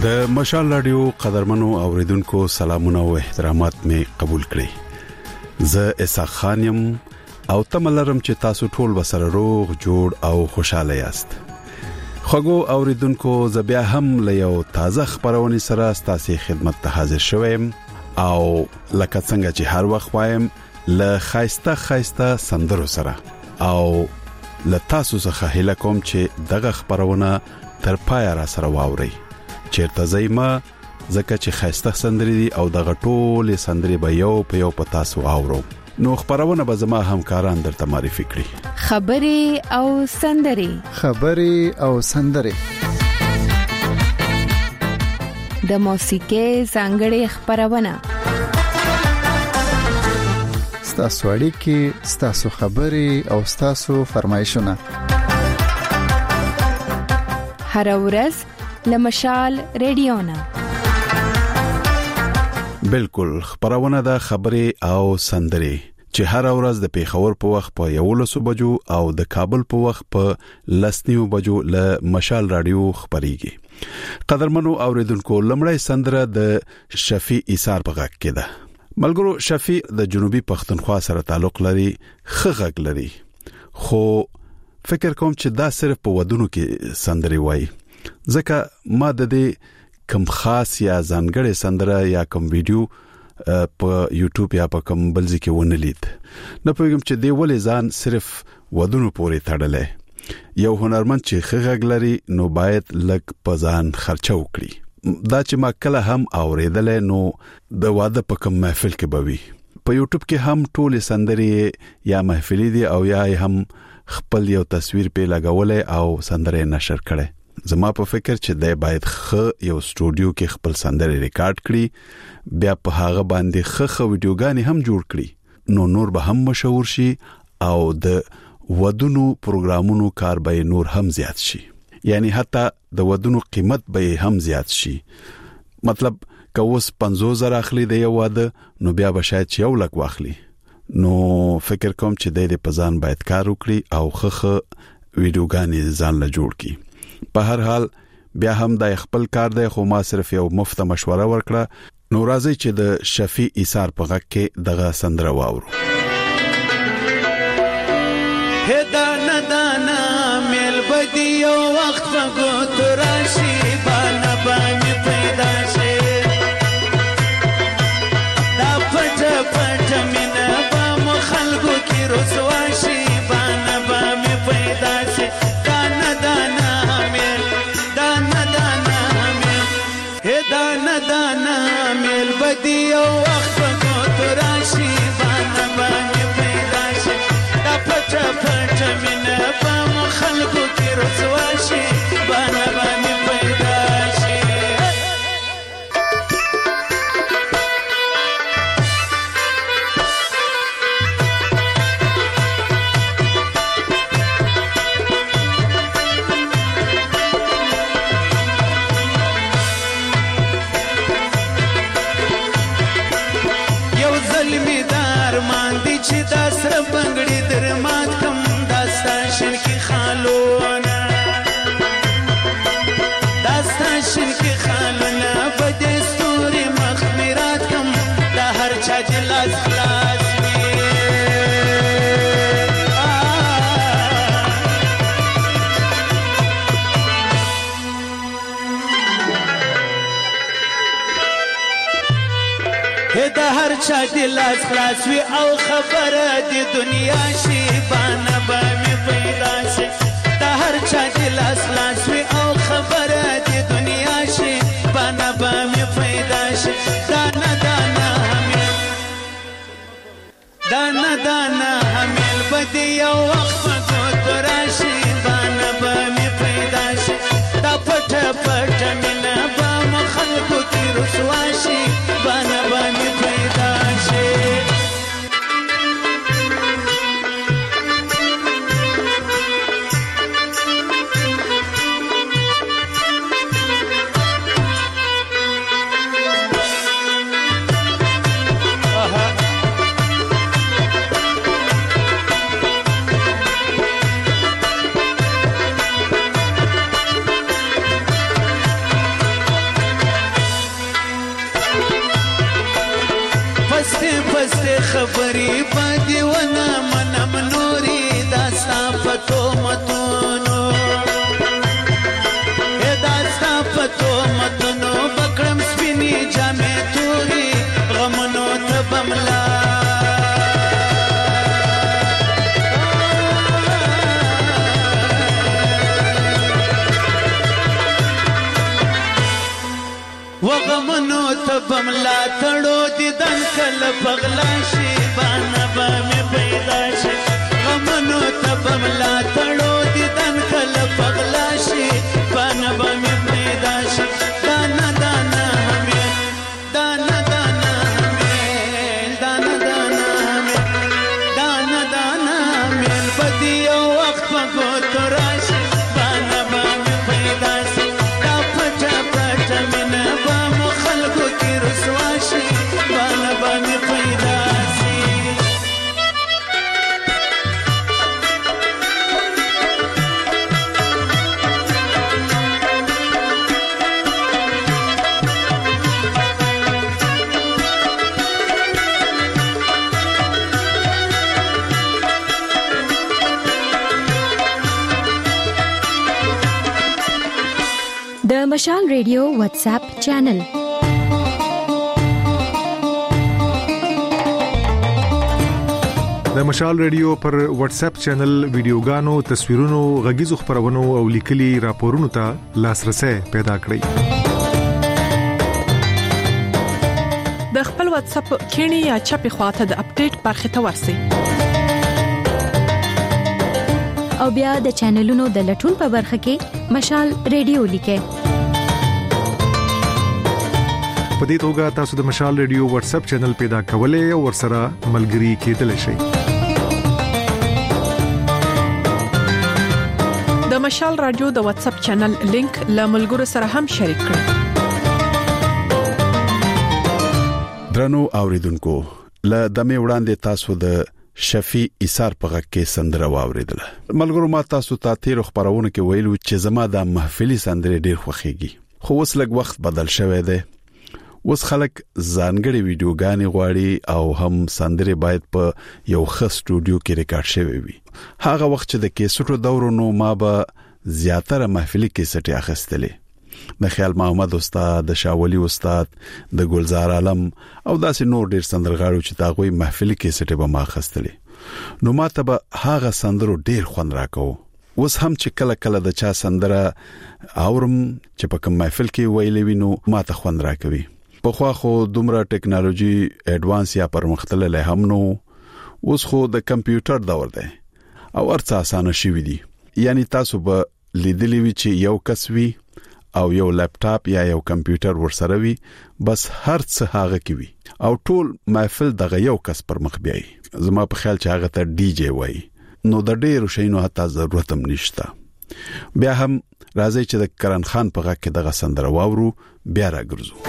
د مشال رادیو قدرمنو اوریدونکو سلامونه او احترامات می قبول کړئ. زه اسحاق خان یم او تملرم چې تاسو ټول وسره روغ جوړ او خوشاله یاست. خو اوریدونکو زه بیا هم له یو تازه خبرونه سره ستاسو خدمت ته حاضر شوم او لکه څنګه چې هر وخت وایم له خایسته سندرو سره او له تاسو څخه هیله کوم چې دغه خبرونه تر پای را سره واورئ. چیرته زېما زکه چې خایسته سندري دي او دغه ټول سندري به یو په یو په تاسو اورو. نو خبرونه به زما همکاران درته معرفي کړي. خبري او سندري د موسیقي څنګه خبرونه ستاسو اړیکې، ستاسو خبري او ستاسو فرمایشونه هر ورځ لمشال رادیونا. بالکل خبرونه د خبرې او سندري چې هر ورځ د پیښور په وخت په 11 بجو او د کابل په وخت په 10 بجو له مشال رادیو خبريږي. قدرمنو اوریدونکو لمړی سندره د شفیع ایثار په غږ کې ده. ملګرو شفیع د جنوبي پښتونخوا سره تعلق لري، خغږ لري، خو فکر کوم چې دا صرف په ودونو کې سندري وایي. ځکه ما د دې کم خاص یا ځانګړې سندره یا کم ویډیو په یوټیوب یا په کوم بل ځای کې ونه لید. نه پوهیږم چې دی ولې ځان صرف ودونو پورې تړلې. یو هنرمند چې خغږ لري نو باید لږ په ځان خرچه وکړي. دا چې ما کله هم اوریدل نو د واده په کوم محفل کې بوي. په یوټیوب کې هم ټول سندري یا محفلې دي او یا هم خپل یو تصویر په لګولې او سندره نشر کړي. زما په فکر چې دای باید یو سټوډیو کې خپل سندره ریکارډ کړي، بیا په هغه باندې ویډیوګانې هم جوړ کړي، نو نور به هم مشهور شي او د ودونو پروګرامونو کار به نور هم زیات شي. یعنی حتی د ودونو قیمت به هم زیات شي. مطلب کوس 50,000 اخلي د یو واده نو بیا به شاید یو لک واخلي. نو فکر کوم چې د پزان باید کار وکړي او ویډیوګانې ځان له جوړ کړي. په هر حال بیا هم د خپل کار دی، خو ما صرف یو مفت مشوره ورکړه. نو راځي چې د شفیع ایثار په غږ کې دغه سندره واورو. هدانا دانا مل بدی او وخت فغوت راشي بانا باندې پیدا شي دا پټ پټ مینا با مخلګو کې رسوا شي بانا باندې پیدا شي. دانا دانا مل بدی او وخت فغوت راشي بانا باندې پیدا شي دا پټ پټ مینا با مخلګو کې رسوا شي بانا باندې پیدا شي. چې دا سره بنگړي درمات کم داستان کې خالونه داستان کې خالونه بده ستوري مخمرات کم دا هر چا جلاس خلاص د هر چا دلاس خلاص وي او خبره د دنیا شي بانا باندې پیدا شي. د هر چا دلاس خلاص وي او خبره د دنیا شي بانا باندې پیدا شي. دانا دانا حمل بدی او وخت فغوت راشي بانا باندې پیدا شي. دا پټ پټ مینا با مخلګو کې رسوا شي بانا باندې پیدا شي. پسته خبرې باندې ونه منم نوري دا صافتو متونو دا صافتو متونو بکرم سپینی جامې توري غمنو ته بملا وغمنو تبملا تړو دیدن کله پغلا شي باندې به مې پیدا شي غمنو تبملا تړو دیدن کله پغلا شي باندې به مې پیدا شي دانا دانا همې دانا دانا همې دانا دانا همې دانا دانا همې بدی یو وخت په ګوتو راشي باندې به مې پیدا شي دا پټه پټه مینه رسواشي باندې باندې پیدا شي د مشال ریډیو واتس اپ چینل د مشال ریډیو پر واتس اپ چینل ویډیوګانو تصویرونو غږیزو خبرونو او لیکلي راپورونو ته لاسرسي پیدا کړئ د خپل واتس اپ کینی یا چپی خواته د اپډیټ برخه ته ورسئ او بیا د چینلونو د لټون په برخه کې مشال ریډیو لیکئ په دې توګه تاسو د مشال ریډیو واتس اپ چینل پیدا کولای او ورسره ملګري کېدلی شئ د مشال رادیو د واتس اپ چینل لینک له ملګرو سره هم شریک کړئ درنو اوریدونکو له دمه وړاندې تاسو د شفیع ایثار په غږ کې سندره واوریدله ملګرو ما تاسو ته تیر خبرونه کې ویلو چې زما د محفلي سندره ډیر خوښیږي خو اوس لږ وخت بدل شوی دی اوس خلک ځانګړي ویډیوګانې غواړي او هم سندره باید په یو ښه سټوډیو کې ریکارډ شوی وي هغه وخت چې د کیسټو دورونو ما به زیاتره محفلي کیسټي اخستلې د خیال محمد استاد د شاولي استاد د ګلزار عالم او داسې نور ډیر سندرغاړو چې تاغوي محفلي کیسټي به ما اخستلې نو ماته به هغه سندرو ډیر خوند راکاو اوس هم چې کله کله د چا سندره اورم چې په کوم محفل کې ویلې وینو ماته خوند راکوي په خو دومره ټیکنالوژي اډوانس یا پرمختللې هم نو اوس خو د کمپیوټر دور دی او ارڅ اسانه شوی دی یعنی تاسو به لیدلی وی چې یو کس وی او یو لپټاپ یا یو کمپیوټر ورسره وی بس هر څه هغه کی وی او ټول محفل دغه یو کس پر مخ بیاي زما په خیال چې هغه ته ډي جی وای نو د ډیرو شینو حتی ضرورت هم نشته بیا هم راځي چې د کرن خان په غږ کې دغه سندره واورو بیا راګرځو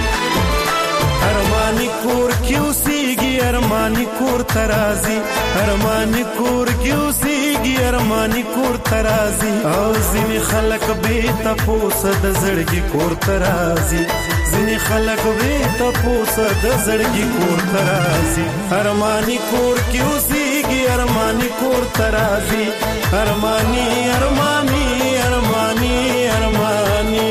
ارمانی کور کیوسیږي ارمانی کور ترازی ارمانی کور کیوسیږي ارمانی کور ترازی او ځینې خلک به تاسو د زړګي کور ترازی ځینې خلک به تاسو د زړګي کور ترازی ارمانی کور کیوسیږي ارمانی کور ترازی ارمانی ارمانی ارمانی ارمانی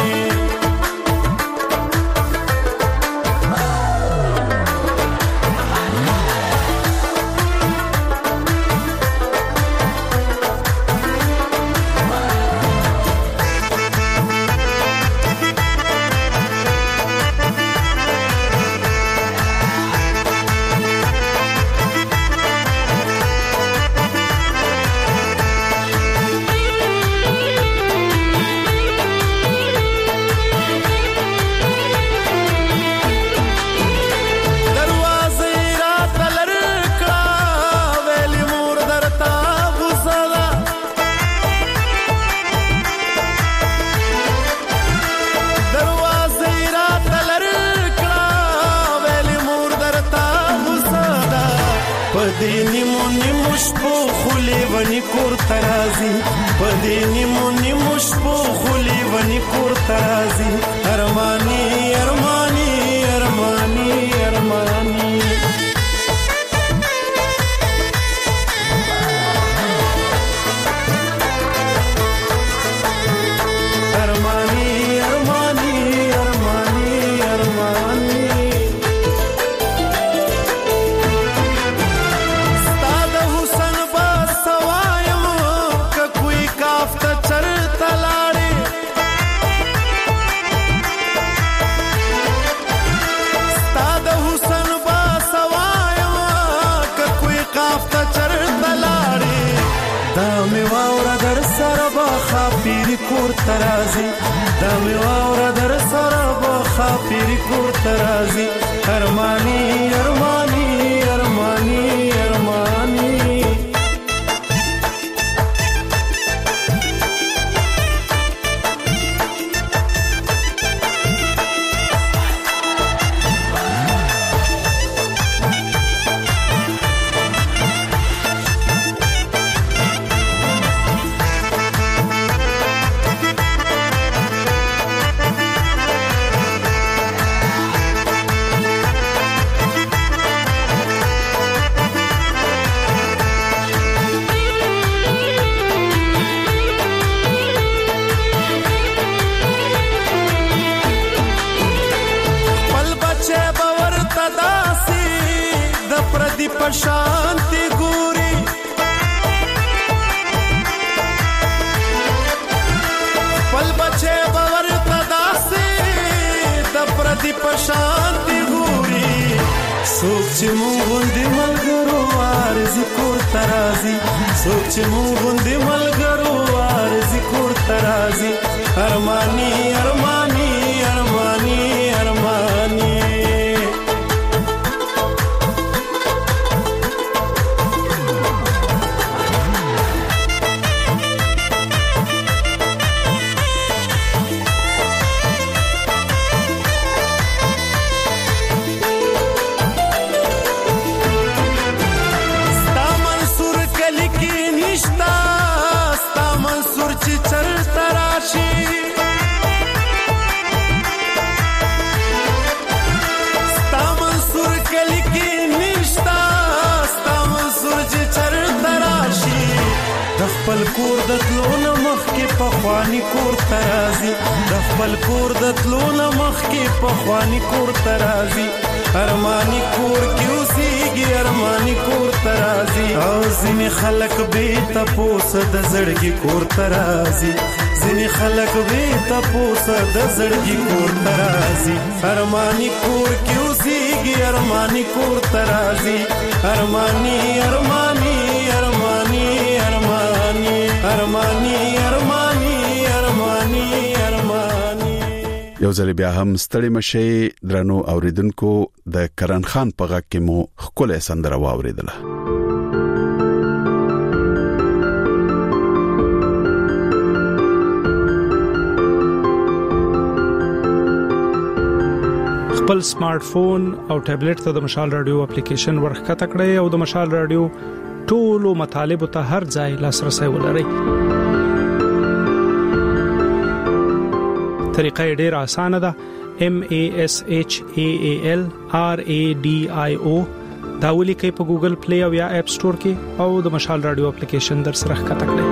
ونی کور ترازی پدې نیمو شپو خولي ونی کور ترازی ارمانی ارمانی ارمانی ارمانی دا می واور در سره با خاپیری کور ترازی دا می واور در سره با خاپیری کور ترازی ارمانی ارمانی ارمانی ارمانی शांति गोरी पल बचे बवर तदासी द प्रदीप शांति गोरी सोच मुंदी मलगरो आरज़ी कोर तराजी सोच मुंदी मलगरो आरज़ी कोर तराजी अरमानी अरमानी अरमानी अरमानी خپل کور د تلونه مخ کې پخوانی کور ترازی د خپل کور د تلونه مخ کې پخوانی کور ترازی ارمانی کور کې اوسېږي ارمانی کور ترازی او ځینې خلک به تپوس د زړګي کور ترازی ځینې خلک به تپوس د زړګي کور ترازی ارمانی کور کې اوسېږي ارمانی کور ترازی ارمانی ارمانی ارمانی ارمانی ارمانی ارمانی ارمانی ارمانی یو ځل بیا هم ستړي مشي درنو اوریدونکو د کرن خان په غږ کې مو خپل سندره واوریدله خپل سمارټ فون او ټابلیټ ته د مشال رادیو اپلیکیشن ورخکته کړئ او د مشال رادیو ټولو مطالبه ته هر ځای لاسرسي ولرئ طریقه ډیره اسانه ده MASHAAL RADIO دا ولیکئ په ګوګل پلی او یا اپ سٹور کې او د مشال رادیو اپلیکیشن در سره ښکته کړئ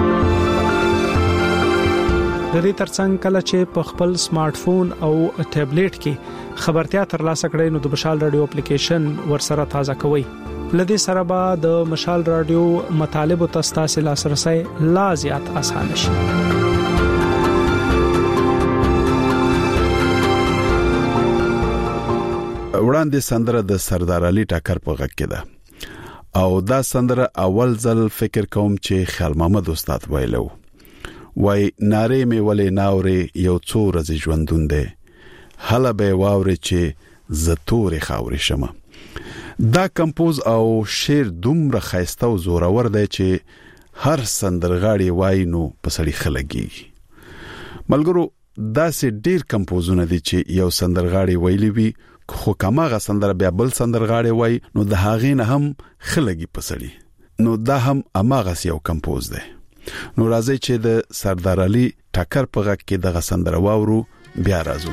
د دې ترڅنګ کله چې په خپل سمارټ فون او ټابلیټ کې خبرتیا ترلاسه کړئ نو د مشال رادیو اپلیکیشن ورسره تازه کوئ لدې سره به د مشال رادیو مطالب او تاسو لاسرسي لا زیات آسان شي وړاندې سندره د سردار علي ټکر په غږ کې ده او دا سندره اول ځل فکر کوم چې خیال محمد استاد ویلو وای ناره می ولې ناوري یو څو ورځې ژوندون دی هله به واوري چې زتوري خاوري شمه دا کمپوز او شعر دومره خایسته او زورور دی چې هر سندرغاړي وای نو پسړي خلګي ملګرو دا سه ډیر کمپوزونه دي چې یو سندرغاړي ویلی وي خو کماغه سندر بیا بل سندرغاړي وای نو د هاغې نه هم خلګي پسړي نو دا هم اماغه یو کمپوز دی نو راځي چې د سردار علي ټکر په غږ کې دغه سندره واورو بیا راځو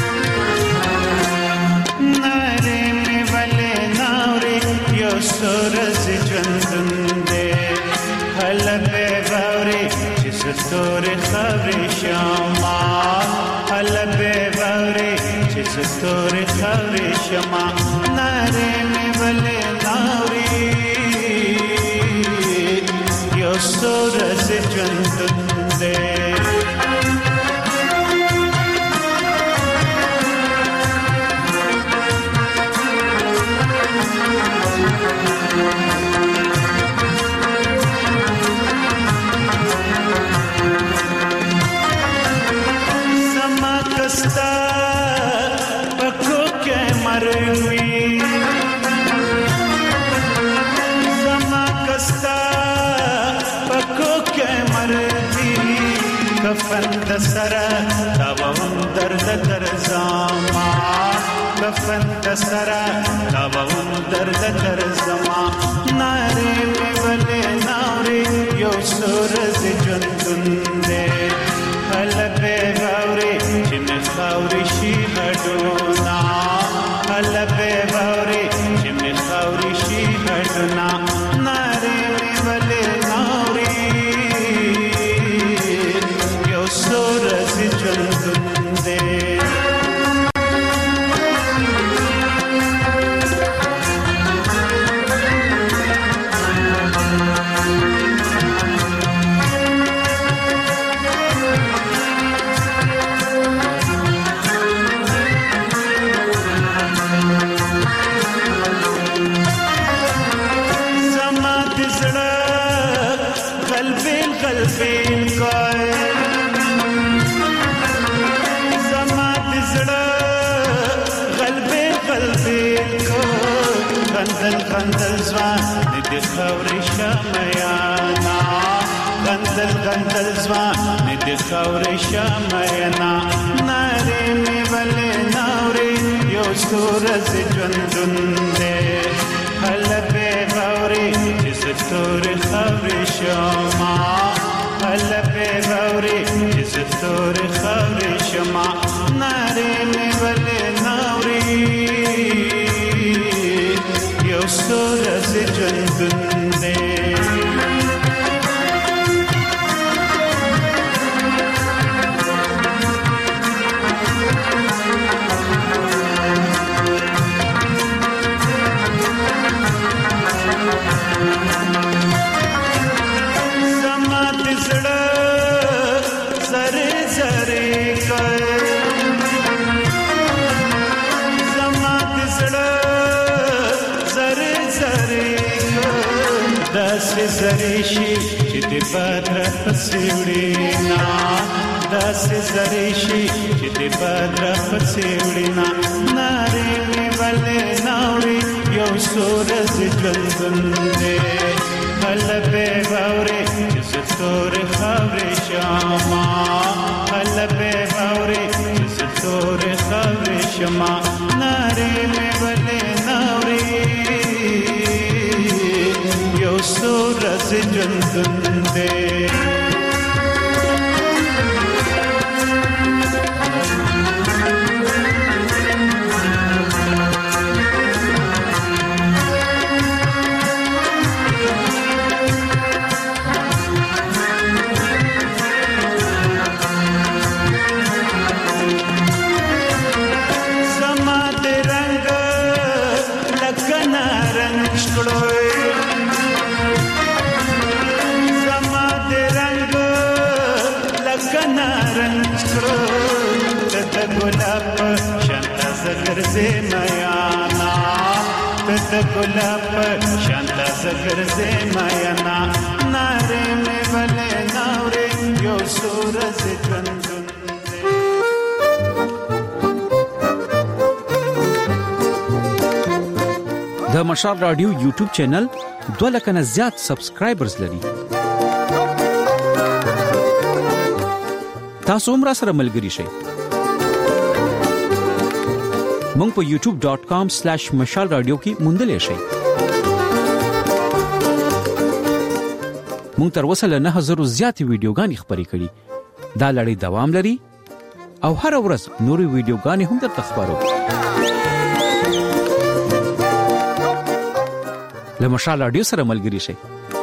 سورز جندنده حلبه باوری چیز طور خبری شما حلبه باوری چیز طور خبری شما نرمی ولی ناوری یا سورز جندنده کفن د سره تاوم درد در زما کفن د سره تاوم درد در زما ناره ولې ناره یو سورز ژوندون دې قلبه باوري چې مې خاوري شي هډونا قلبه باوري چې مې خاوري شي هډونا ناره ولې ناره یو سورز ژوندون دې غندل زوان دې خاورې شمعانا غندل زوان دې خاورې شمعانا ناره مې ولې ناورې یو سورز ژوندون دې قلبه باوري چې ستور خاورې شما قلبه باوري چې ستور خاورې شما ناره مې ولې ناورې یو سورز ژوندون دې زما د زړه زره زره کوي زما د زړه داسې زری شي چې د بدر پسوړي نا داسې زری شي چې د بدر پسوړي نا ناره مې ولې ناوري یو سورز ژوندون دې قلبه باوري چې ستور خاورې شما قلبه باوري چې ستور خاورې شما ناره مې ولې ناوري یو سورز ژوندون دې زما د رنگ لکه نارنج کړوي نارنج کرو تد گلاب شانتا زگر سے میانا تد گلاب شانتا زگر سے میانا نارے میں بلے ناورے یو سورز ژوندون د مشال رادیو یوټیوب چینل 2 لک نه زیات سبسکرایبرز لري تاسو هم را سره ملګري شئ مونږ په youtube.com/mashalradio کې موندلې شئ مونږ تر اوسه له 9000 زیات ویډیوګانې خبرې کړې دا لړۍ دوام لري او هر ورځ نوري ویډیوګانې هم درته خبرو له مشال رادیو سره ملګري شئ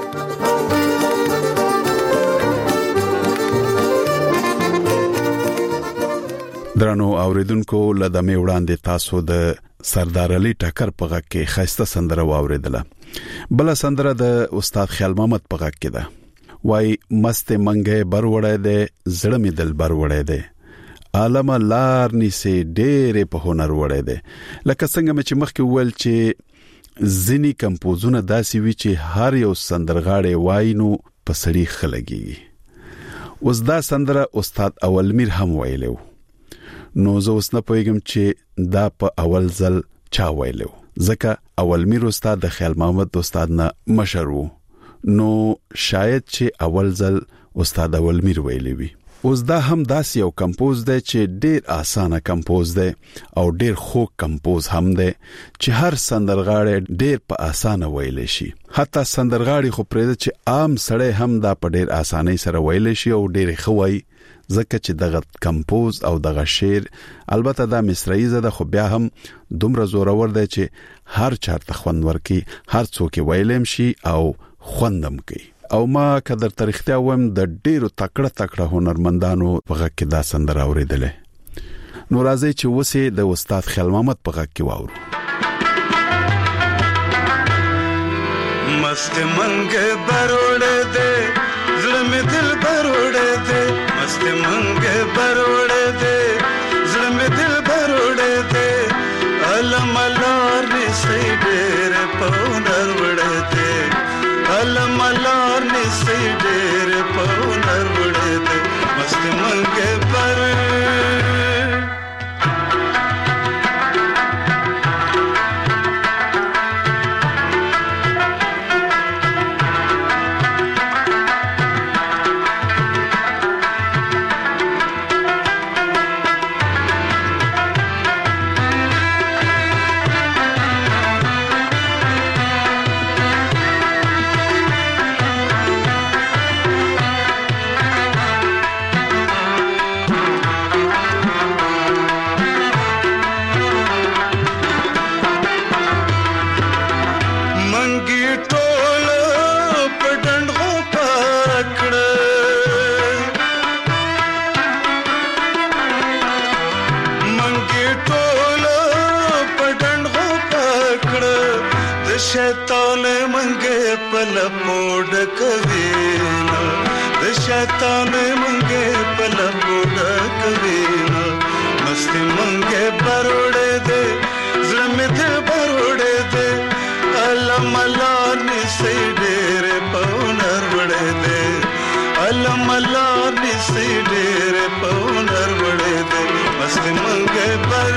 درنو اوریدونکو لدمه وړاندې تاسو د سردار علي ټکر په غږ کې خاصه سندره واوریدله بل سندره د استاد خیال محمد په غږ کې ده وای مست منګه بر وړای ده زړه می دل بر وړای ده عالم لار نيسي ډېر په هنر وړای ده لکه څنګه چې مخکې وویل چې ځینی کمپوزونه داسې وی چې هر یو سندرغاړي وای نو پسړي خلګي اوس دا سندره استاد اولمیر هم ویلو نو زه اوس نه پوهیږم چې دا په اول ځل چا ویلو ځکه اولمیر استاد د خیال محمد استاد نه مشر وو نو شاید چې اول ځل استاد اولمیر ویلی وي اوس دا هم داسې یو کمپوز دی چې ډیر اسانه کمپوز دی او ډیر خوږ کمپوز هم دی چې هر سندرغاړی ډیر په اسانه ویلی شي. حتی سندرغاړي خو پرېږده چې عام سړی هم دا په ډیر اسانۍ سره ویلی شي او ډیر ښه وایي، ځکه چې دغه کمپوز او دغه شعر البته دا مصرعیزه ده خو بیا هم دومره زورور دی چې هر چارته خوند ورکي، هر څوک ویلم شي او خوندم کوي. او ما کدر تاریختیا وم د ډیرو تکړه هنرمندانو په غږ کې دا سندره اوریدله. نو راځي چې وسه د استاد خیال محمد په غږ کې واورو. मस्त मंग बरोड़े दे ज़िल में दिल बरोड़े दे, मस्त मंग बरोड़े दे ज़िल में दिल बरोड़े दे, अलम अलार ने से डेर पौनर वड़े दे, अलम अलार ने से डेर पौनर वड़े दे, मस्त मंग बर शैतान मंगे पल पोड कवीना, शैतान मंगे पल पोड कवीना, मस्ती मंगे बरोड़े दे ज़िल में दिल बरोड़े दे, अलम अलार ने से डेरे पौनर वड़े दे, अलम अलार ने से डेरे पौनर वड़े दे, मस्ती मंगे बर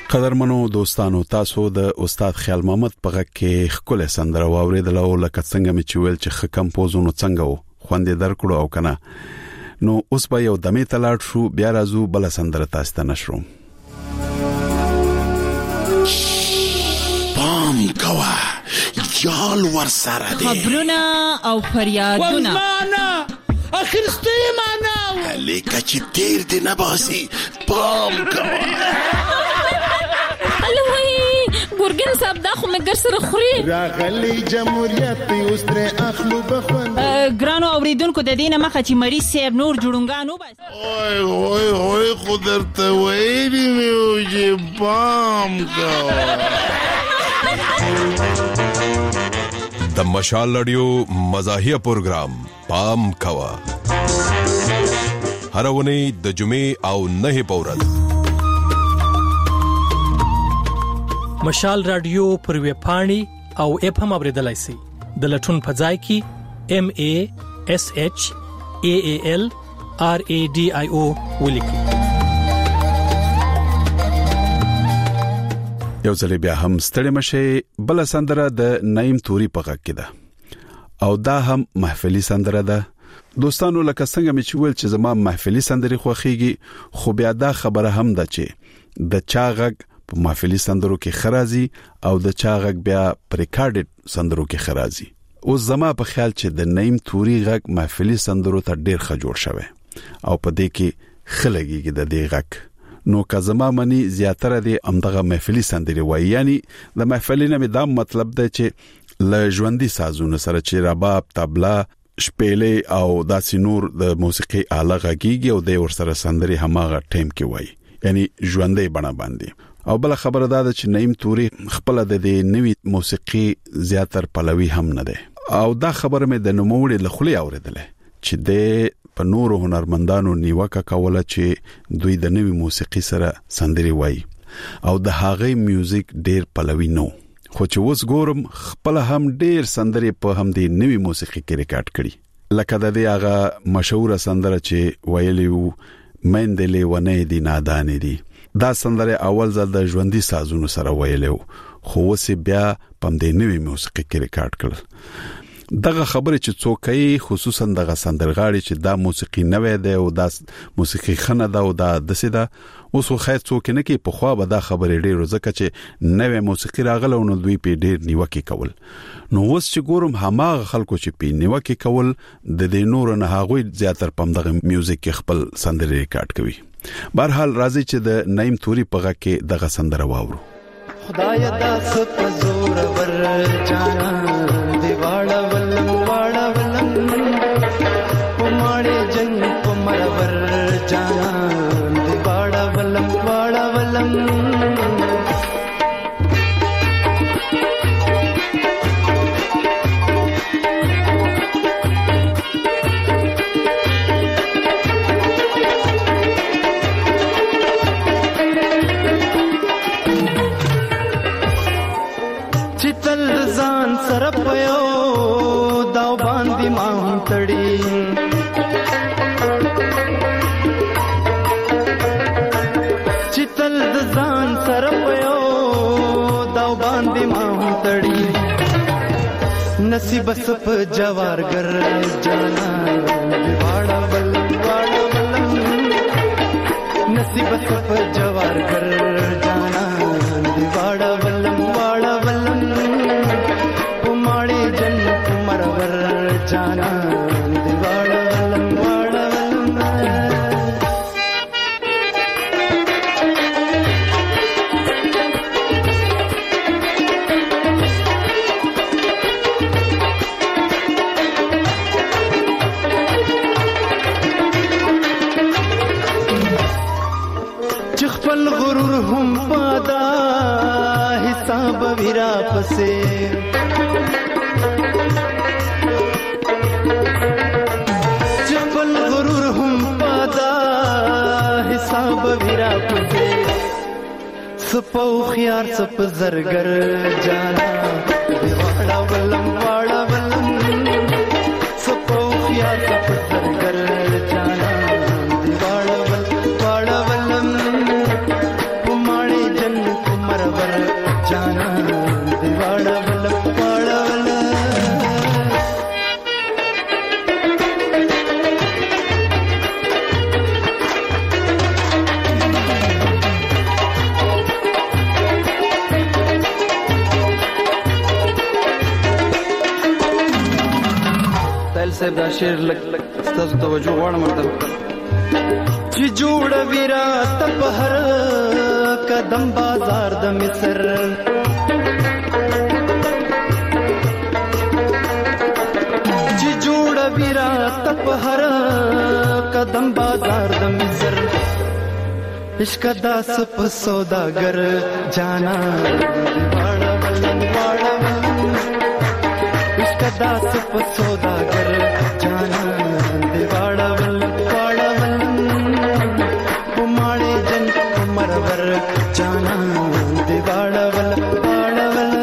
قدرمنو دوستانو تاسو د استاد خیال محمد په غږ کې خپل سندره واوریدل او لکه څنګه می چې ویل چې کمپوزونو څنګه وو خوندې درکړو او کنه نو اوس به یو دمه تلاړ شو بیا راځو بل سندره تاسو ته نشروم پام کوا یال ور سره دي خبرونه او فریادونه والله اخر استمانا عليك كتير دي نباسي پام کوا ګورګن صاحب دا خو مګر سره خوري راغلي جمهوریت اوس تر اخلو بخوند ګرانو اوریدونکو د دینه مخه چې مریض صاحب نور جوړونګانو بس اوه خدرته وایي میو چې بام د مشال رادیو مزاحیه پروگرام بام کوا هر ونی د جمعې او نه پورد مشال رادیو پر ویب پاڼې او اپ هم اوریدلای شئ د لټون په ځای کې MASHALRADIO ولیکئ یو ځل بیا هم ستړي مشه بل سندره د نعیم توري په غږ کې ده او دا هم محفلي سندره ده دوستانو لکه څنګه مې ویل چې زما محفلي سندري خوخيږي خو بیا دا خبره هم ده چې د چا غږ په محفلي سندرو کې خرازي او د چا غږ بیا پر ریکارډډ سندرو کې خرازي او زما په خیال چې د نعیم توري غږ محفلي سندرو ته ډیر ښه جوړ شوی او په دې کې خلګيږي د دې غږ نو که زما منی زیاتره دي امدغه محفلي سندري وای یعنی د محفلي نه دا مطلب ده چې ل ژوندۍ سازونه سره چې رباب طبلا شپېلې او داسې نور د موسیقي آله غږیږي او د ورسره سندري هماغه ټیم کې وای یعنی ژوندۍ بڼه باندې او بل خبره ده چې نعیم توري خپل د دې نوې موسیقي زیاتر پلوي هم نه ده او دا خبره مې د نوموړي لخلي اوریدله چې د په نور هنرمندانو نیوکه کوله چې دوی د نوې موسیقي سره سندري وای او د هغه میوزیک ډیر پلوي نو خو چې اوس ګورم خپل هم ډیر سندري په هم د نوې موسیقي کې ریکارډ کړي لکه د دې هغه مشهور سندره چې ویلیو مندلې ونه دي نادان دي دا سندره اول ځل د ژوندۍ سازونو سره ویلو خو اوس بیا پم د نوې موسیقي کې ریکارډ کړل دغه خبره چې څوکۍ خصوصا دغه سندرغاړي چې دا موسیقي نوې ده او دا موسیقي خنه ده او دا دسه ده اوس خو څوک نه کې په خوا به دا خبره ډیر ځکه چې نوې موسیقي راغله نو دوی په ډیر نیوکه کول نو اوس چې ګورم هماغه خلکو چې په نیوکه کول د دې نور نه هغوی زیاتر پم دغه میوزیک خپل سندري ریکارډ کوي برحال راځي چې د نعیم توري په غږ کې دغه سندره واورو خدای داس په زور ور جانا دیواړه ولم واړه ولم پماړې جن پمړ ور جانا دیواړه ولم واړه ولم سر پيو دا باندې ما تړي چتل د ځان سر پيو دا باندې ما تړي نصیب سپ جوارګر جانا واړه ول واړه ول نصیب سپ جوارګر جانا واړه ول واړه ول जाना दीवाड़ा वलम वाड़ा वलम चखपल गुरूर हम पादा हिसाब विरा पसे सपो खियार सप जरगर जाना दीवाड़ा वलम वाड़ा वलम सपो खियार सप जरगर जाना दीवाड़ा वल वाड़ा वलम पुमाड़े जन دا شعر لګ ستاسو توجه غواړم چې جوړ ویرا تپهر قدم بازار د مصر چې جوړ ویرا تپهر قدم بازار د مصر عشق داس په سوداګر جانا واړه ولن واړه عشق داس په سوداګر جانا دیواړه ولن واړه پماړې جن مرور جانا دیواړه ولن واړه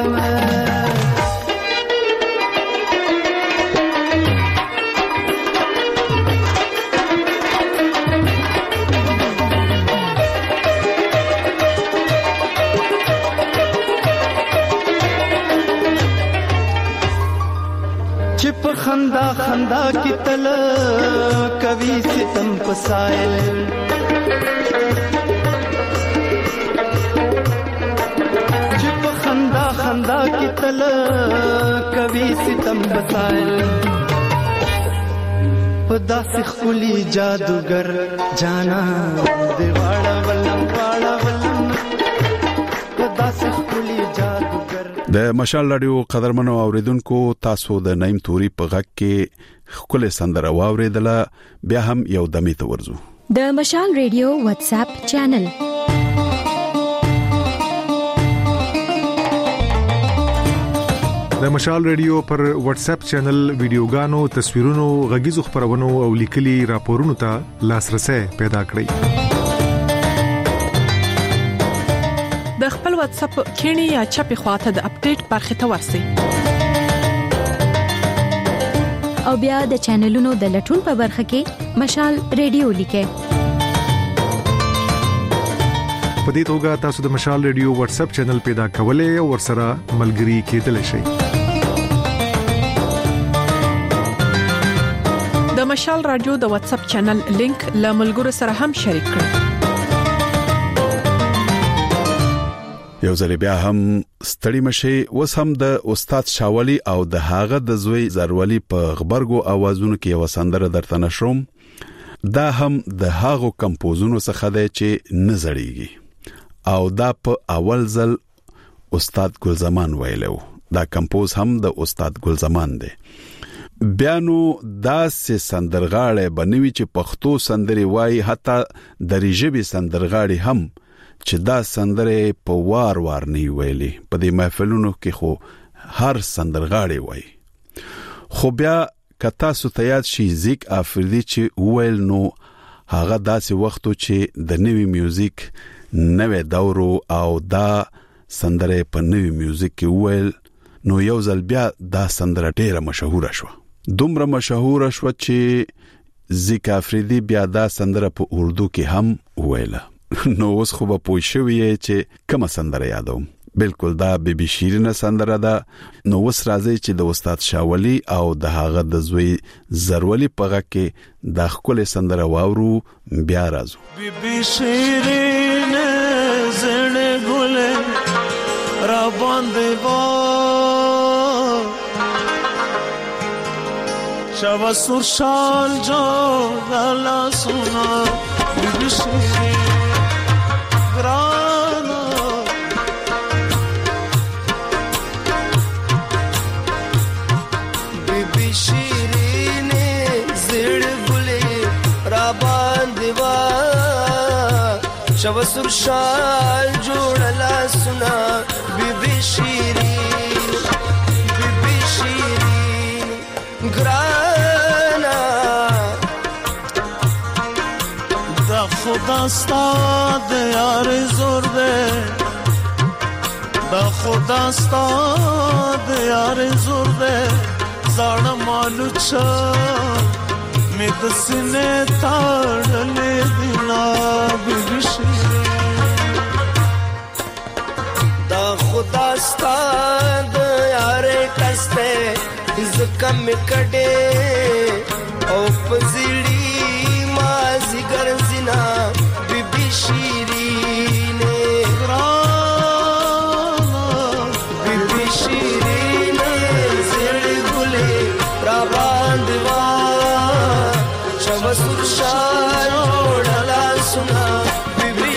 خندا خندا کی تل کوي ستم پسایل چپ خندا خندا کی تل کوي ستم پسایل پدا سخولي جادوگر جانا دیواړه ولم واړه ولم پدا سخولي جادوگر د مشال رادیو قدرمنو اوریدونکو تاسو د نیم توري په غږ کې خپل سندره واوریدله بیا هم یو دمه ته ورزو د مشال رادیو واتس اپ چینل د مشال رادیو پر واتس اپ چینل ویډیوګانو تصویرونو غږیزو خبرونو او لیکلي راپورونو ته لاسرسي پیدا کړئ د خپل واتس اپ کینی یا چپی خواته د اپډیټ برخه ته ورسئ او بیا د چینلونو د لټون په برخه کې مشال رادیو لیکه په دې توګه تاسو د مشال رادیو واتس اپ چینل پیدا کولای او ورسره ملګري کېدلی شئ د مشال رادیو د واتس اپ چینل لینک له ملګرو سره هم شریک کړئ یو ځل بیا هم ستړي مشي اوس هم د استاد شاولي او د هاغه د زوی زرولي په خبرګو اوازونو کې یو سندره درته نشروم دا هم د هاغو کمپوزونو څخه دی چې نزړیږي او دا په اول ځل استاد ګلزمان ویلو دا کمپوز هم د استاد ګلزمان دی بیانو دا سه سندرغاړي بنوي چې پښتو سندري وای حتی د ریجبي سندرغاړي هم چې دا سندره په وار نه ویلي په دې محفلونو کې خو هر سندرغاړي وای خو بیا کتا سو تیاد شي زیک افریدي چې ویل نو هغه داسې وختو چې د نوی میوزیک نوې دورو او دا سندره په نوی میوزیک کې ویل نو یو ځل بیا دا سندره ډیره مشهوره شو دومره مشهوره شو چې زیک افریدي بیا دا سندره په اردو کې هم ویله نو اوس خو به پوه شوی چې کومه سندره یادوم بالکل دا بیبي شیرینه سندره ده نو اوس راځي چې د استاد شاولي او د هغه د زوی زرولي په غږ کې د خپل سندره واورو بیا راځو بیبي شیرینه زړه ګله را باندې با شوا سور شال جو غلا سنا بیبي شیرینه بیبی شیرینه زړ ګلې را باندې وا شو سر شال جوړلا سنا بیبی شیرین ګرانا دا خدا ستاد یار زور دے دا خدا ستاد یار زور دے زړه مالو چا مې د سینې تاړلې دینا بیبي شیرین دا خدا ستاد یار کسته زکم کډې او پزړی ما زګر زنا بیبي شیرین بیبي شیرین زړ ګلې را باندې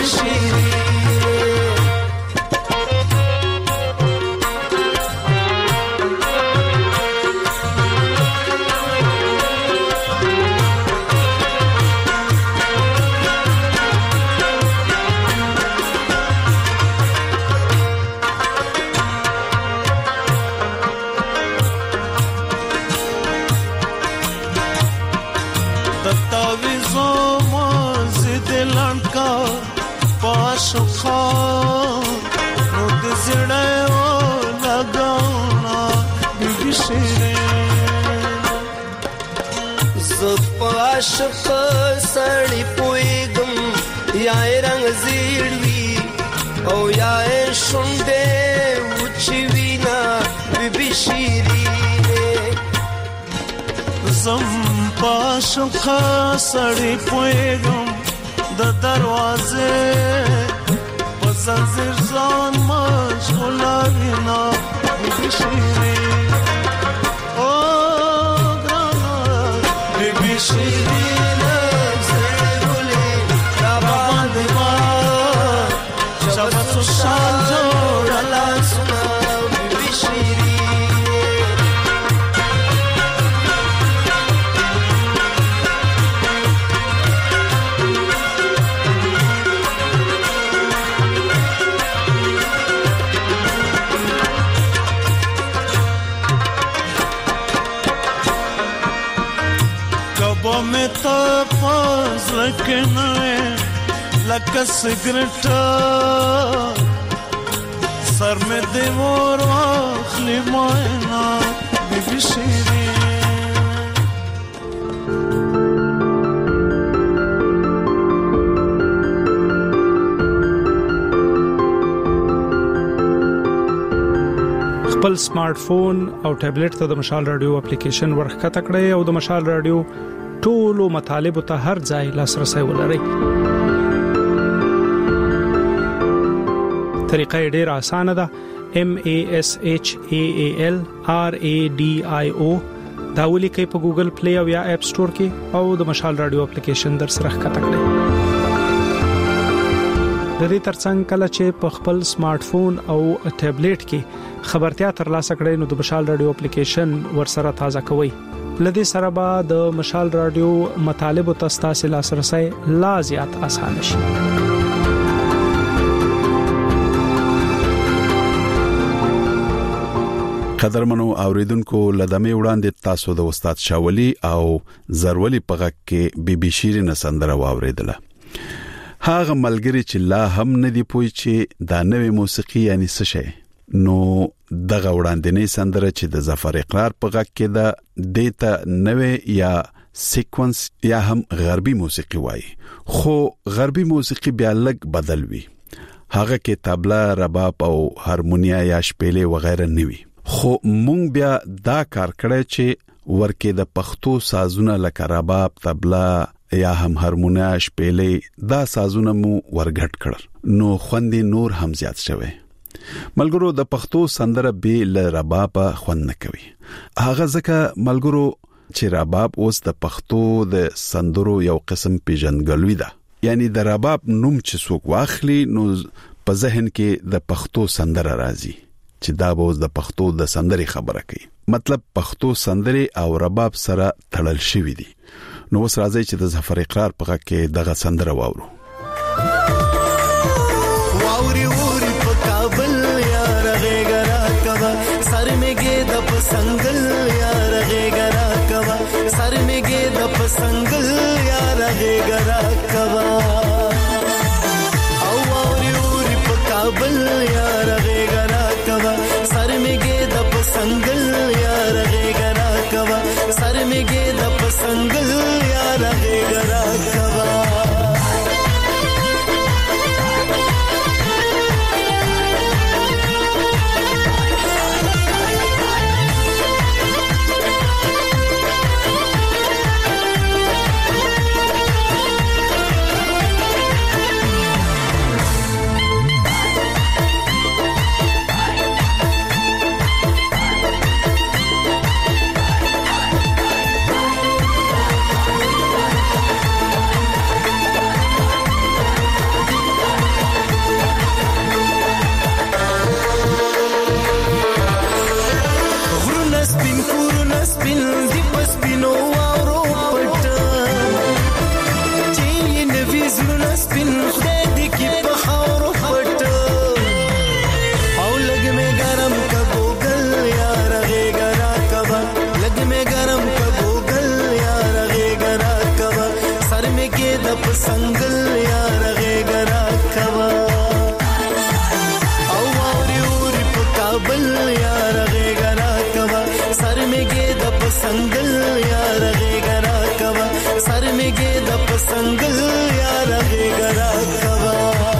شیرینه عاشق سړی پویګم یا رنگ زیړوي او یا شونډه وچوي نا بیبي شیرینه زم عاشق سړی پویګم د دروازه وزنځیر ځان مشغوله نا بیبي شیرینه شیرینه زړولې را باندې ما شبت شان جوړلا سنا بیبي شیرینه में तो पास रखना है लका सिगरेट सर में देवोर आखली मायना बीबी शीरी خپل سمارټ فون او ټابلیټ ته د مشال رادیو اپلیکیشن ورخکته کړئ او د مشال رادیو ټولو مطالب ته هر ځای لاسرسي ولرئ. طریقه ډیره اسانه ده. MASHAALRADIO دا ولیکئ په ګوګل پلی او یا اپ سٹور کې او د مشال رادیو اپلیکیشن در سره ښکته کړئ. د دې ترڅنګ کله چې په خپل سمارټ فون او ټابلیټ کې خبرتیا ترلاسه کړئ نو د مشال رادیو اپلیکیشن ورسره تازه کوئ. لدې سره به د مشال رادیو مطالب او تاسو لاسرسي لا زیات آسان شي. قدرمنو اوریدونکو لدمه وړاندې تاسو د استاد شاولی او زرولی په غږ کې بیبي شیرینه سندره واوریدله. هغه ملګری چې لا هم نه دی پوي چې دا نوې موسیقي یعنی څه شي نو دغه وړاندې سندره چې د ظفر اقرار په غږ کې دا دیتا نوې یا سیکوینس یا هم غربي موسیقي وایي خو غربي موسیقي بیا لږ بدل وي. هغه کې طبله رباب او هارمونیا یا شپېلې وغیرہ نیوي خو مونږ بیا دا کار کړی چې ورکه د پښتو سازونه لکه رباب طبله یا هم هارمونیا شپېلې دا سازونه مو ورګټ کړل نو خوندې نور هم زیات شوه. ملګرو د پښتو سندره به ل رباب خوند نه کوي. هغه ځکه ملګرو چې رباب اوس د پښتو د سندرو یو قسم پیژندګلوي ده. یعنی د رباب نوم چې څوک واخلي نو په ذهن کې د پښتو سندره راځي چې دا به اوس د پښتو د سندري خبره کوي. مطلب پښتو سندري او رباب سره تړل شوی دي. نو اوس راځي چې د ظفر اقرار په غږ کې دغه سندره واورو. सर में गे दप संगल यार गे गरा कवा सर में गे दप संगल यार गे गरा कवा औरी उरी पकाबल यार गे गरा कवा सर में गे दप संगल यार गे गरा कवा सर में गे दप संगल यार गे गरा कवा سپین خدای دې کې په خاورو پټ او لګ مې ګرم کا ګوګل یار غېږه راکوه لګ مې ګرم کا ګوګل یار غېږه راکوه سر مې کې د پسنګل یار غېږه راکوه او واوري اوري په کابل یار غېږه راکوه سر مې کې د پسنګل یار غېږه راکوه سر مې کې د پسنګل یار غېږه راکوه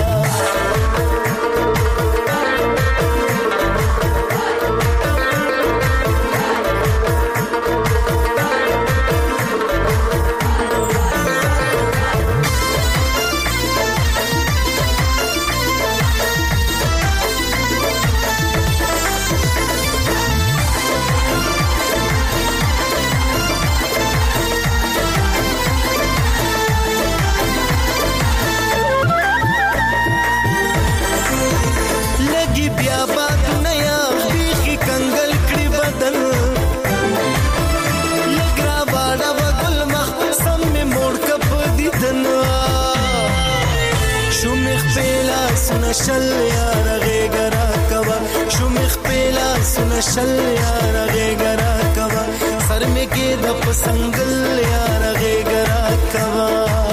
شل یار غېږه راکوه شومخ پیلا سونه شل یار غېږه راکوه سر مې کې د پسنګل یار غېږه راکوه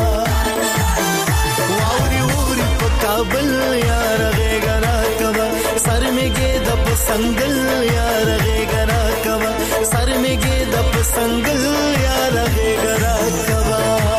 واوري اوري په کابل یار غېږه راکوه سر مې کې د پسنګل یار غېږه راکوه سر مې کې د پسنګل یار غېږه راکوه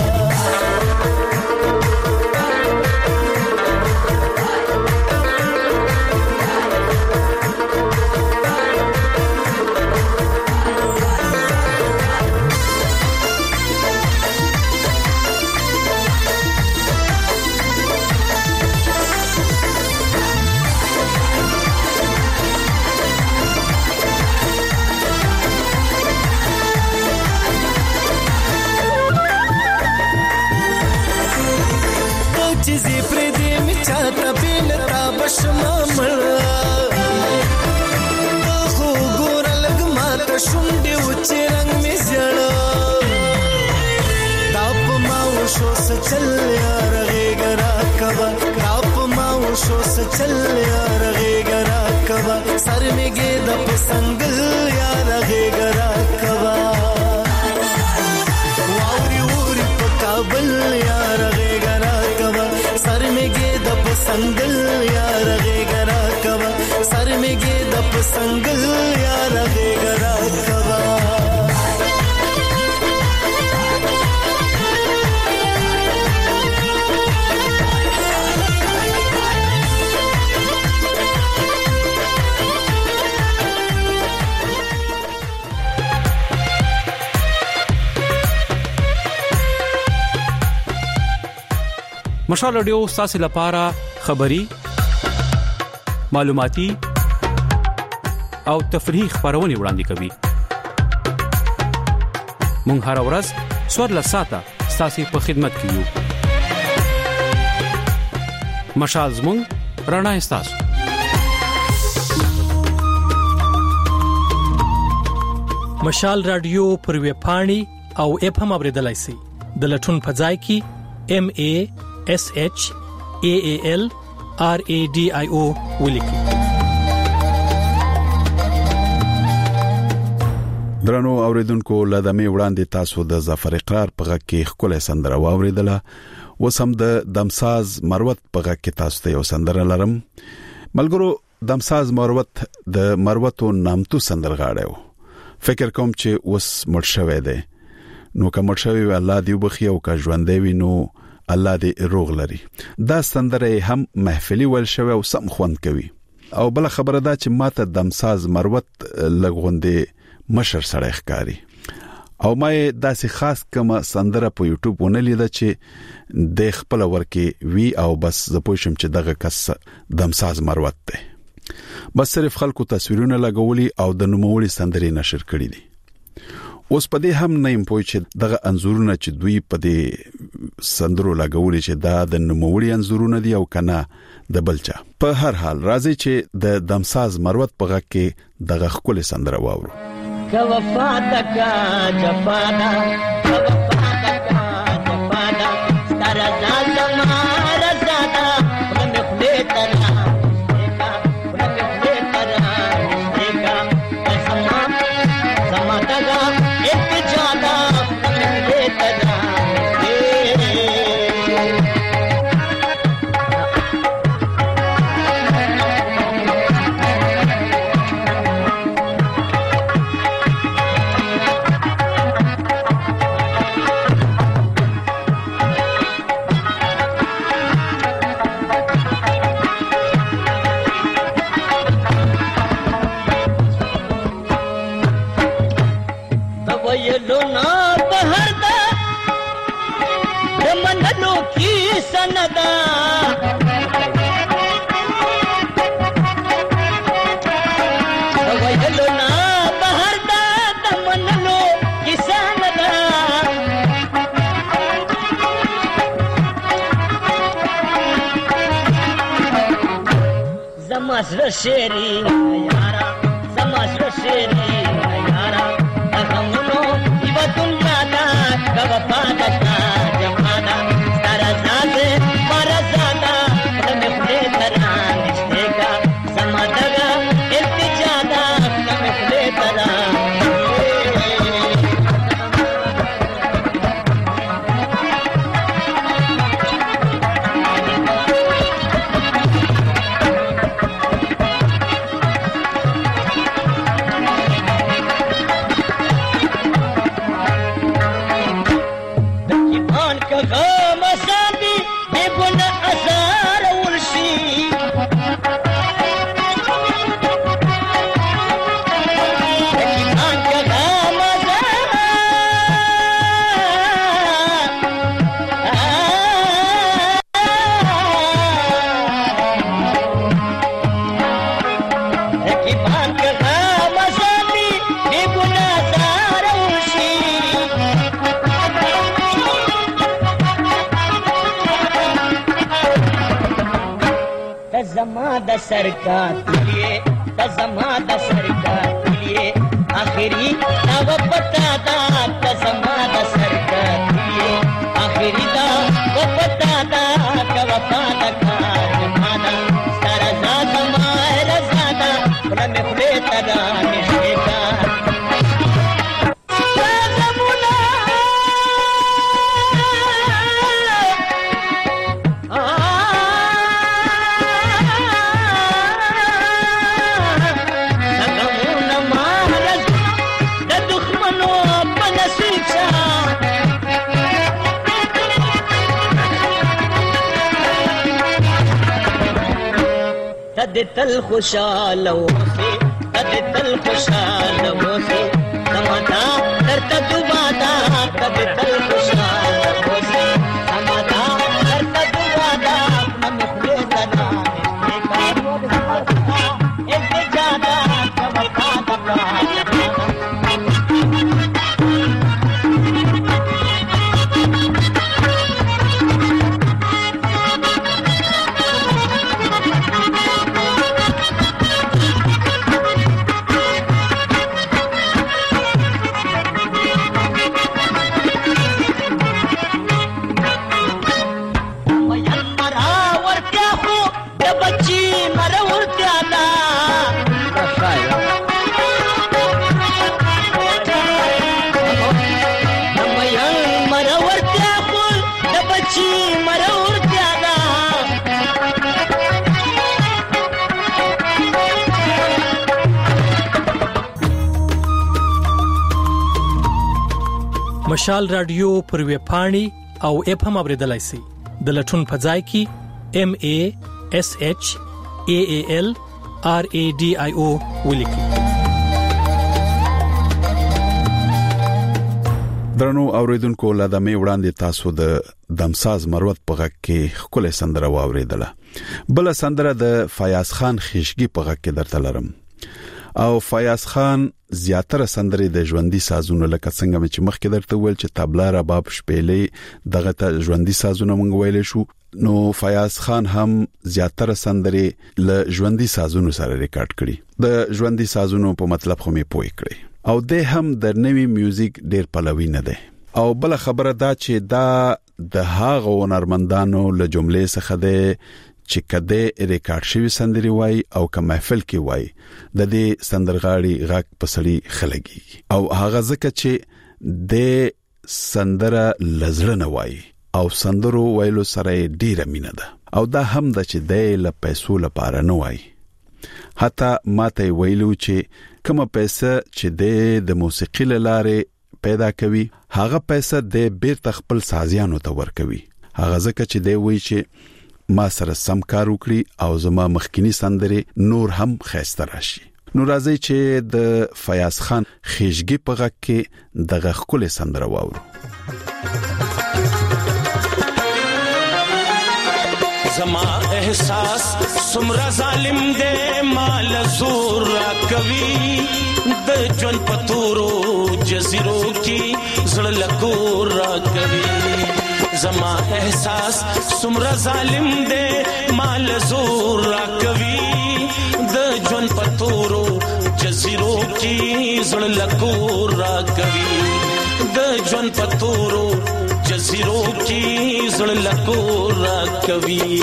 چیزی پر دې می چاته بیلتا بشمامل خو ګور لګ ماته شونډې و چې رنگ می زړه تاپ ما و شو سچل یار غېږه راکوه تاپ ما و شو سچل یار غېږه راکوه سر می کې د پسنګل یار غېږه راکوه واوري اوري په کابل یار غېږه راکوه سر میں گے د پسنگل یار غېږه راکوه سر میں گے د پسنگل یار غېږه راکوه مشال رادیو ستاسو لپاره خبري معلوماتي او تفریحي خبرونه وړاندې کوي مونږ هر ورځ سوړ لساته ستاسو په خدمت کې یو مشال زموږ رڼا ستاسو مشال رادیو پر ویب پاڼې او اپ هم اوریدلای شئ د لټون په ځای کې MASHAALRADIO ولیکئ. درنو اوریدونکو لدمه وړاندې تاسو د ظفر اقرار په غږ کې خپل سندره واوریدله وسم د دمساز مروت په غږ کې تاسو ته یو سندره لرم ملګرو دمساز مروت د مروتو نامتو سندرغاړی فکر کوم چې وس مرشوي دی نو کوم مرشوي الله دی وبخي او کا ژوندې وینو الله دې روغ لري دا سندره هم محفلي ول شوی او سم خوند کوي او بل خبره دا چې ماته دمساز مروت لغوندې مشر سره ښکاری او مې داسې خاص کومه سندره په یوټیوب ونه لیده چې د خپل ورکه وی او بس ز پوښم چې دغه کس دمساز مروت دی بس صرف خلکو تصویرونه لګولي او د نوموړي سندري نشر کړي دي اوس په دې هم نه پوه چې دغه انزورونه چې دوی په دې سندرو لګولي چې دا د نوموړي انزورونه دي او کنه د بلچا په هر حال راځي چې د دمساز مروت په غږ کې دغه خپل سندره واورو که وفا تکا جفانا که وفا تکا جفانا ستر زمان زماسر شیری یارا زماسر شیری یارا غمونو ایو دنیا دا وفا دا جمانا ستارا زاده مارا زاده مخلی تران نشتے کا زمادگا التجادا مخلی تران زمادہ سرکار لیے زمادہ سرکار لیے آخری نو پتا دا زمادہ سرکار لیے آخری دا وہ پتا دا وفا دا جمانا سارا زادہ ماہر زادہ بلا میں خلے ترا نشتے کا تل خوشحال اوسے تل خوشحال اوسے سمادا درتا دبادا تل خوشحال اوسے سمادا درتا دبادا مخلے تنا ایک جادا وفا دا مشال رادیو پر وی پاڼي او اپ هم اوریدلای شي د لټون په ځای کې MASHALRADIO ولیکي. درنو اوریدونکو لادمې وړاندې تاسو د دمساز مروت په غږ کې خپل سندره واوریدله. بل سندره د فیاض خان خشګي په غږ کې درته لرم. او فیاض خان زیاتره سندرې د ژوندۍ سازونو لکه څنګه چې مخکې درته ویل چې طبلا رباب شپېلې دغه ته ژوندۍ سازونه مونږ ویل شو نو فیاض خان هم زیاتره سندرې له ژوندۍ سازونو سره ریکارډ کړي د ژوندۍ سازونو په مطلب خو مې پوي کړي او د هم د نوي میوزیک ډیر پلوي نه ده او بل خبره دا چې دا د هغه هنرمندانو له جملې څخه ده چې کده ریکارډ شوی سندري وای او که محفل کې وای د دې سندرغاړي غاک پسړي خلګي او هغه ځکه چې د سندره لزړه نه وای او سندرو ویلو سره ډیره مینه ده او دا هم د چې د ل پیسو لپاره نه وای. حتی ماته ویلو چې کومه پیسې چې د موسیقي لاره پیدا کوي هغه پیسې د بیرته خپل سازیانو ته ورکوي. هغه ځکه چې دی وی چې ما سره سم کار وکړي او زما مخکینی سندرې نور هم خسته راشي. نو راځي چې د فیاض خان خېشګي په غږ کې دغه خپل سندره واورو. زما احساس سمرا ظالم دے مال زور را کوي د جون پتورو جزیرو کی زړه لګور را کوي. زما احساس سمرا ظالم دے مال زور را کوي د جون پتورو جزیرو کی زړه لګور را کوي د جون پتورو جزیرو کی زړه لګور را کوي.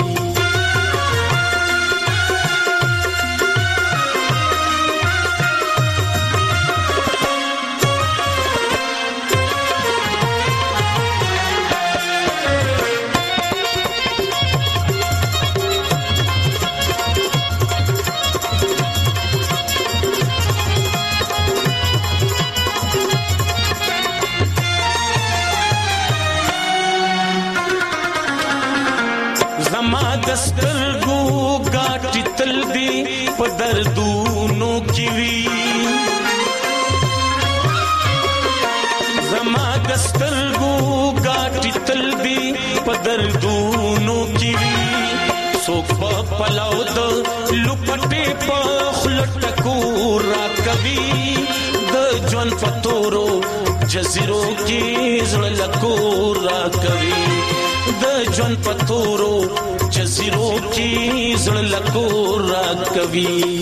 دسترګو غاټی تل دی په دردونو کې وی. زما دسترګو غاټی تل دی په دردونو کې وی. څوک په پلاو د لپټې په خلټکو را کوي د جون پتورو جزیرو کې زړه لګور را کوي د جون پتورو جزیرو کی زړه لګور را کوي.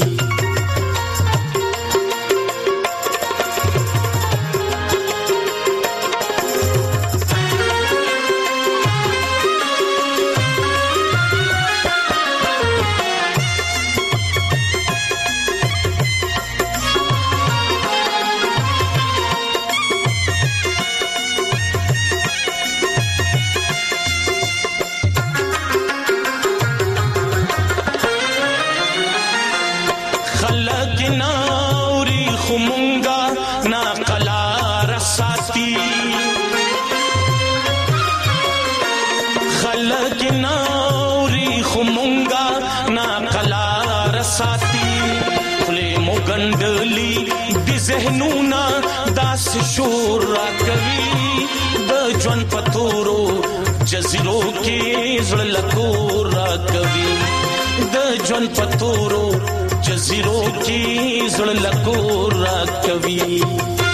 ذهنونا داس شور را کوي د جون پتورو جزیرو کې زړه لګور را کوي د جون پتورو جزیرو کې زړه لګور را کوي.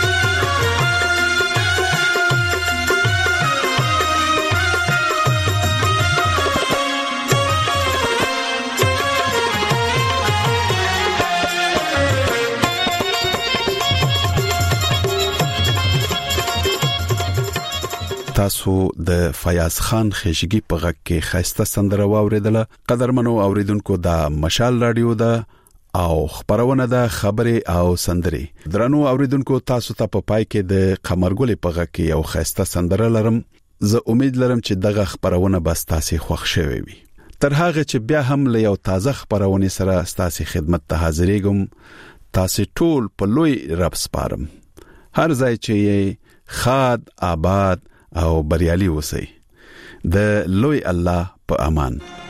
تاسو د فیاض خان خېشګي په غږ کې خسته سندره واوریدله. قدرمنو اوریدونکو د مشال رادیو ده او خبرونه ده خبره او سندري. درنو اوریدونکو تاسو ته په پای کې د قمرګل په غږ کې یو خسته سندره لرم. زه امید لرم چې دغه خبرونه به تاسو خوښ شوي وي. تر هغه چې بیا هم له یو تازه خبرونه سره تاسو خدمت ته حاضرېږم. تاسو ټول په لوی رب سپارم. هر ځای چې خاد آباد او بریالي اوسئ. د لوی الله په امان.